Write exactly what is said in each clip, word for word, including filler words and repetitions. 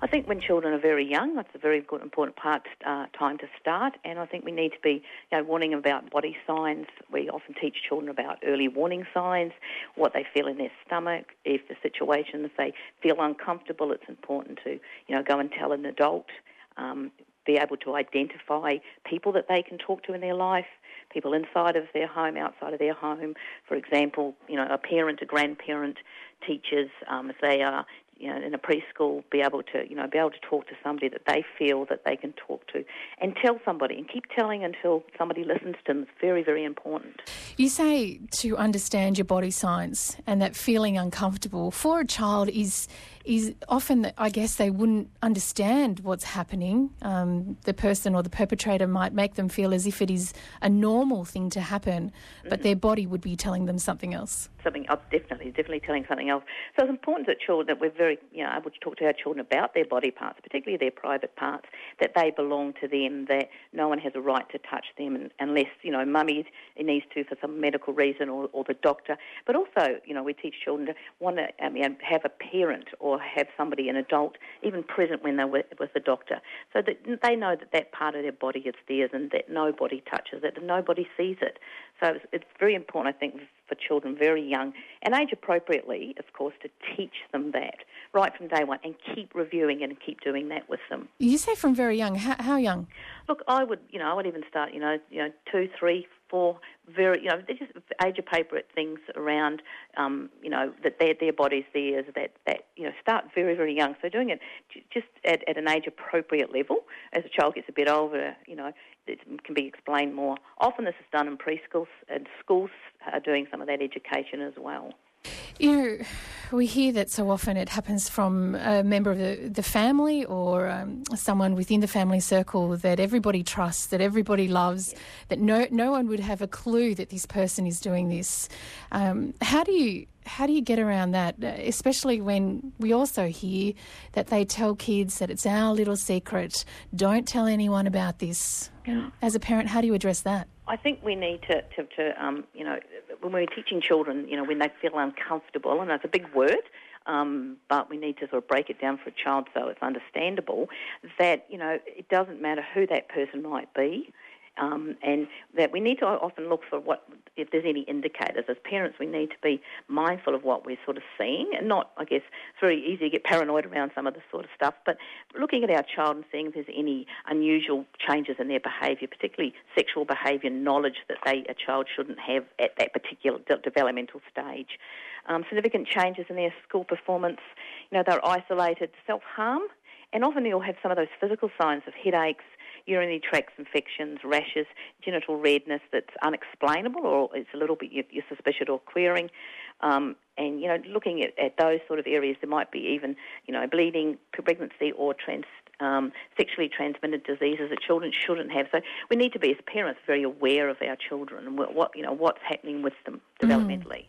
I think when children are very young, that's a very good, important part uh, time to start. And I think we need to be, you know, warning about body signs. We often teach children about early warning signs, what they feel in their stomach. If the situation, if they feel uncomfortable, it's important to, you know, go and tell an adult. Um, be able to identify people that they can talk to in their life, people inside of their home, outside of their home. For example, you know, a parent, a grandparent, teachers, um, if they are, you know, in a preschool, be able to, you know, be able to talk to somebody that they feel that they can talk to, and tell somebody, and keep telling until somebody listens to them. It's very, very important. You say to understand your body signs, and that feeling uncomfortable for a child is is often that I guess they wouldn't understand what's happening. Um, the person or the perpetrator might make them feel as if it is a normal thing to happen, but mm-hmm. their body would be telling them something else. Something else, definitely, definitely telling something else. So it's important that children, that we're very, you know, able to talk to our children about their body parts, particularly their private parts, that they belong to them, that no one has a right to touch them and, unless, you know, mummy needs to for some medical reason, or, or the doctor. But also, you know, we teach children to want to um, you know, have a parent or have somebody, an adult, even present when they're with, with the doctor, so that they know that that part of their body is theirs and that nobody touches it and nobody sees it. So it's, it's very important, I think, for children very young, and age appropriately, of course, to teach them that right from day one, and keep reviewing it and keep doing that with them. You say from very young. How, how young? Look, I would, you know, I would even start, you know, you know, two, three, four, very, you know, they're just age-appropriate things around, um, you know, that their their body's theirs. That that you know, start very, very young. So doing it just at, at an age-appropriate level. As a child gets a bit older, you know, it can be explained more. Often this is done in preschools, and schools are doing some of that education as well. You know, we hear that so often it happens from a member of the, the family, or um, someone within the family circle that everybody trusts, that everybody loves, yes. that no no one would have a clue that this person is doing this. Um, how do you how do you get around that, especially when we also hear that they tell kids that it's our little secret, don't tell anyone about this? Yeah. As a parent, how do you address that? I think we need to, to, to um, you know, when we're teaching children, you know, when they feel uncomfortable, and it's a big word, um, but we need to sort of break it down for a child so it's understandable, that, you know, it doesn't matter who that person might be, um, and that we need to often look for what, if there's any indicators. As parents, we need to be mindful of what we're sort of seeing, and not, I guess, it's very easy to get paranoid around some of this sort of stuff, but looking at our child and seeing if there's any unusual changes in their behaviour, particularly sexual behaviour knowledge that they a child shouldn't have at that particular de- developmental stage. Um, significant changes in their school performance, you know, they're isolated, self-harm, and often you'll have some of those physical signs of headaches, urinary tract infections, rashes, genital redness that's unexplainable, or it's a little bit you're, you're suspicious or querying. Um, and, you know, looking at, at those sort of areas, there might be even, you know, bleeding, pregnancy, or trans, um, sexually transmitted diseases that children shouldn't have. So we need to be, as parents, very aware of our children and what, what you know, what's happening with them developmentally.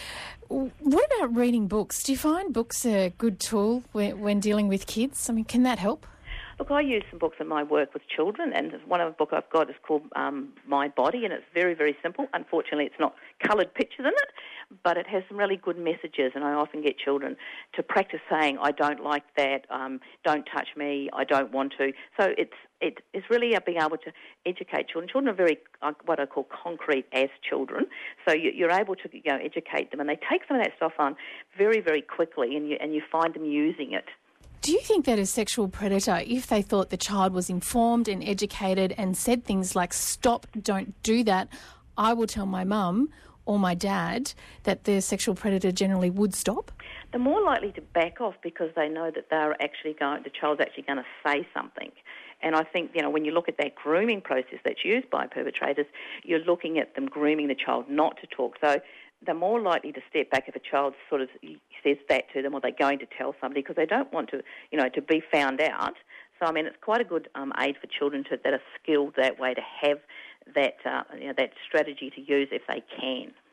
Mm. What about reading books? Do you find books a good tool when, when dealing with kids? I mean, can that help? Look, I use some books in my work with children, and one of the book I've got is called um, My Body, and it's very, very simple. Unfortunately, it's not coloured pictures in it, but it has some really good messages, and I often get children to practice saying, I don't like that, um, don't touch me, I don't want to. So it's it, it's really being able to educate children. Children are very, uh, what I call concrete as children, so you, you're able to, you know, educate them, and they take some of that stuff on very, very quickly, and you, and you find them using it. Do you think that a sexual predator, if they thought the child was informed and educated and said things like, stop, don't do that, I will tell my mum or my dad, that the sexual predator generally would stop? They're more likely to back off because they know that they're actually going, the child's actually going to say something. And I think, you know, when you look at that grooming process that's used by perpetrators, you're looking at them grooming the child not to talk. So they're more likely to step back if a child sort of says that to them, or they're going to tell somebody, because they don't want to, you know, to be found out. So, I mean, it's quite a good um, aid for children to, that are skilled that way, to have that, uh, you know, that strategy to use if they can.